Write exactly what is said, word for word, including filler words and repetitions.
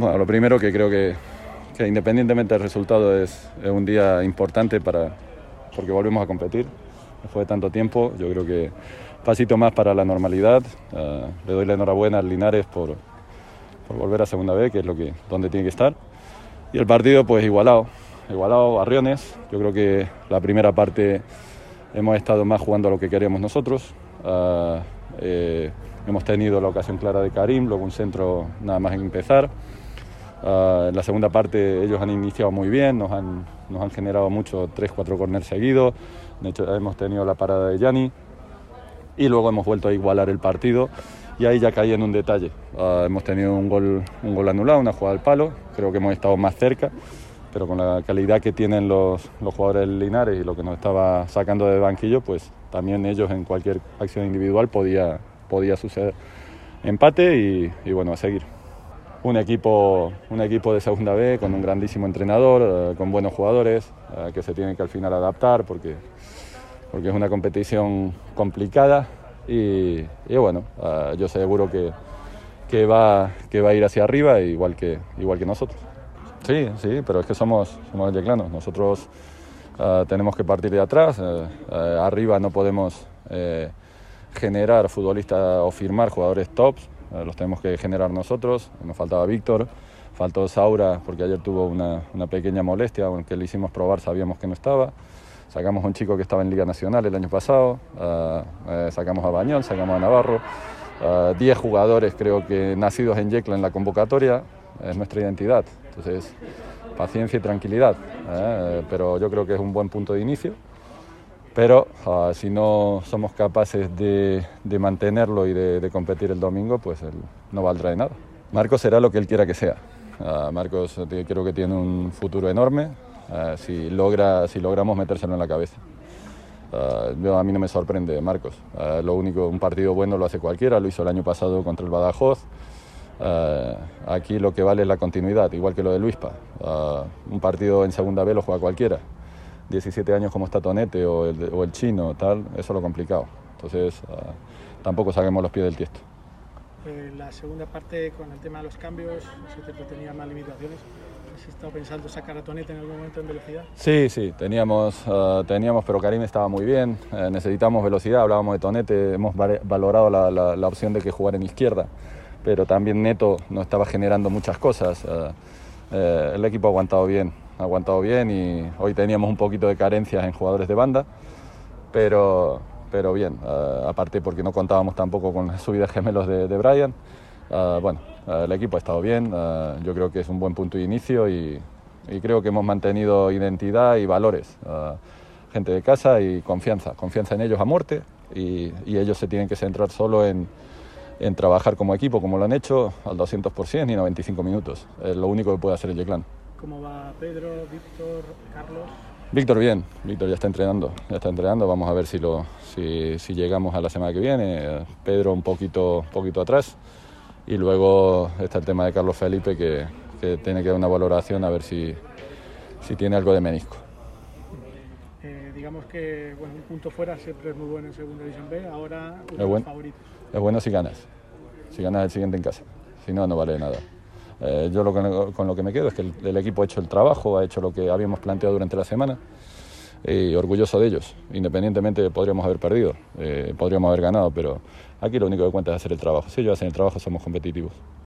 Bueno, lo primero que creo que, que independientemente del resultado es, es un día importante para, porque volvemos a competir. Después de tanto tiempo, yo creo que pasito más para la normalidad. Uh, le doy la enhorabuena al Linares por, por volver a Segunda B, que es lo que, donde tiene que estar. Y el partido pues igualado, igualado a Riones. Yo creo que la primera parte hemos estado más jugando a lo que queríamos nosotros. Uh, eh, hemos tenido la ocasión clara de Karim, luego un centro nada más en empezar. Uh, en la segunda parte ellos han iniciado muy bien, nos han, nos han generado mucho, tres cuatro corners seguidos. De hecho hemos tenido la parada de Gianni y luego hemos vuelto a igualar el partido y ahí ya caí en un detalle. Uh, hemos tenido un gol, un gol anulado, una jugada al palo, creo que hemos estado más cerca, pero con la calidad que tienen los, los jugadores del Linares y lo que nos estaba sacando de banquillo, pues también ellos en cualquier acción individual podía, podía suceder. Empate y, y bueno, a seguir. Un equipo, un equipo de Segunda B con un grandísimo entrenador, uh, con buenos jugadores, uh, que se tienen que al final adaptar porque, porque es una competición complicada y, y bueno, uh, yo seguro que, que, va, que va a ir hacia arriba igual que, igual que nosotros. Sí, sí, pero es que somos, somos yeclanos, nosotros uh, tenemos que partir de atrás, uh, uh, arriba no podemos uh, generar futbolistas o firmar jugadores tops. Los tenemos que generar nosotros. Nos faltaba Víctor, faltó Saura porque ayer tuvo una, una pequeña molestia, aunque le hicimos probar sabíamos que no estaba. Sacamos a un chico que estaba en Liga Nacional el año pasado, uh, uh, sacamos a Bañol, sacamos a Navarro. diez uh, jugadores creo que nacidos en Yecla en la convocatoria, es nuestra identidad. Entonces, paciencia y tranquilidad, uh, pero yo creo que es un buen punto de inicio. Pero uh, si no somos capaces de, de mantenerlo y de, de competir el domingo, pues él no valdrá de nada. Marcos será lo que él quiera que sea. Uh, Marcos creo que tiene un futuro enorme uh, si, logra, si logramos metérselo en la cabeza. Uh, yo, a mí no me sorprende Marcos. Uh, lo único, un partido bueno lo hace cualquiera, lo hizo el año pasado contra el Badajoz. Uh, aquí lo que vale es la continuidad, igual que lo de Luispa. Uh, un partido en Segunda B lo juega cualquiera. diecisiete años como está Tonete o el, o el chino, tal, eso es lo complicado. Entonces, uh, tampoco saquemos los pies del tiesto. En la segunda parte, con el tema de los cambios, si te tenía más limitaciones, ¿has estado pensando sacar a Tonete en algún momento en velocidad? Sí, sí, teníamos, uh, teníamos pero Karim estaba muy bien, uh, necesitamos velocidad, hablábamos de Tonete, hemos valorado la, la, la opción de que jugara en izquierda, pero también Neto no estaba generando muchas cosas. Uh, uh, el equipo ha aguantado bien. Ha aguantado bien y hoy teníamos un poquito de carencias en jugadores de banda, pero, pero bien, uh, aparte porque no contábamos tampoco con las subidas gemelos de, de Brian. Uh, bueno, uh, el equipo ha estado bien, uh, yo creo que es un buen punto de inicio y, y creo que hemos mantenido identidad y valores. Uh, gente de casa y confianza, confianza en ellos a muerte y, y ellos se tienen que centrar solo en, en trabajar como equipo, como lo han hecho, al doscientos por ciento y noventa y cinco minutos. Es lo único que puede hacer el Yeclán. ¿Cómo va Pedro, Víctor, Carlos? Víctor bien, Víctor ya está entrenando, ya está entrenando, vamos a ver si, lo, si, si llegamos a la semana que viene. Pedro un poquito, poquito atrás y luego está el tema de Carlos Felipe que, que tiene que dar una valoración a ver si, si tiene algo de menisco. Eh, digamos que bueno, un punto fuera siempre es muy bueno en Segunda División B, ahora uno es de buen, los favoritos. Es bueno si ganas, si ganas el siguiente en casa, si no, no vale de nada. Eh, yo lo que, con lo que me quedo es que el, el equipo ha hecho el trabajo, ha hecho lo que habíamos planteado durante la semana y orgulloso de ellos. Independientemente podríamos haber perdido, eh, podríamos haber ganado, pero aquí lo único que cuenta es hacer el trabajo. Si ellos hacen el trabajo somos competitivos.